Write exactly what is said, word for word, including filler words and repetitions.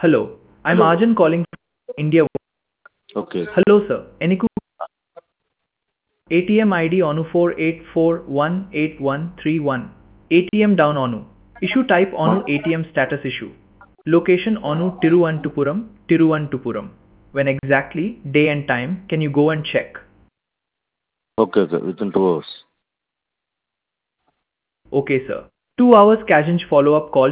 Hello, I'm Hello. Arjun calling from India. Okay. Hello, sir. Eniku A T M I D onu four eight four one eight one three one. A T M down onu. Issue type onu A T M status issue. Location onu Tiruvananthapuram, Tiruvananthapuram. When exactly, day and time, can you go and check? Okay, okay. Within two hours. Okay, sir. Two hours cash follow-up call